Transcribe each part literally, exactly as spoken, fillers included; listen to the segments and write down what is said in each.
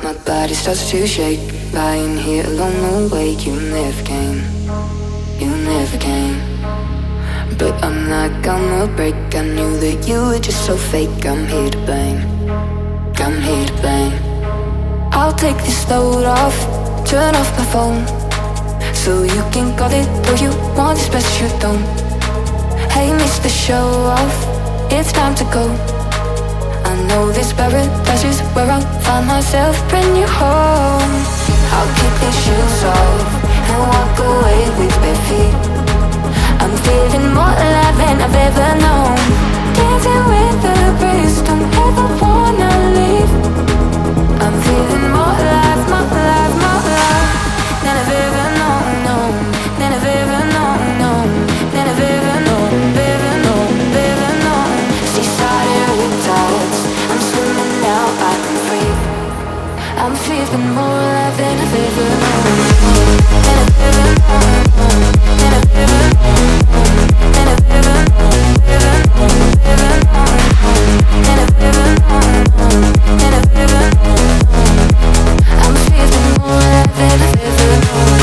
My body starts to shake, lying here alone awake. You never came, you never came. But I'm not gonna break. I knew that you were just so fake. I'm here to blame, I'm here to blame. I'll take this load off, turn off my phone, so you can call it though you want this, but you don't. Hey, Mister Show Off, it's time to go. I know this paradise is where I'll find myself, bring you home. I'll kick these shoes off and walk away with bare feet. I'm feeling more alive than I've ever known. Dancing with the breeze, don't ever wanna leave. I'm feeling more alive, more alive, more alive than I've ever known, known, than I've ever known, known, than I've ever known, ever known, ever known. Seaside riptides, I'm swimming now, I'm free. I'm feeling more alive than I've ever known, than I've ever known, than I've ever known, than I've ever known, ever known, ever known, than I've ever known, than I've ever known. I'm feeling more alive than I've ever known.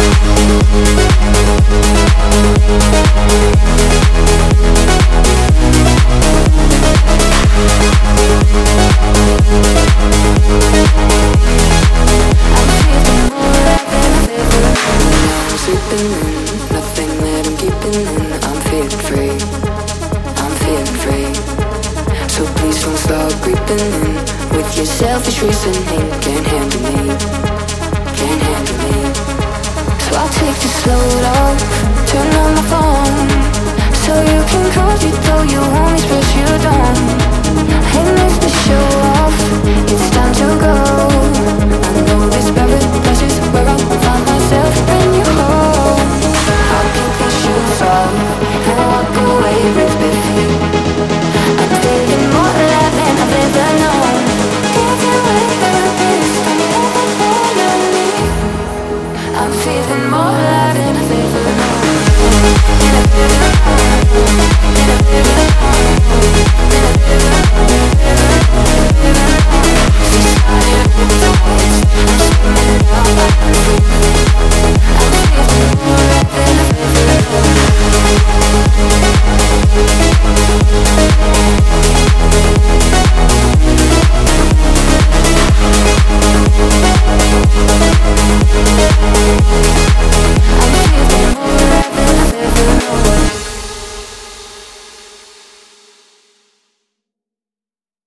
Sleeping in, nothing that I'm keeping in. I'm feeling free, I'm feeling free. So please don't start creeping in with your selfish reasoning. Can't handle me, can't handle me. So I'll take this load off, turn on my phone, so you can call it though you want me, but you don't. Hey, Mister Show Off,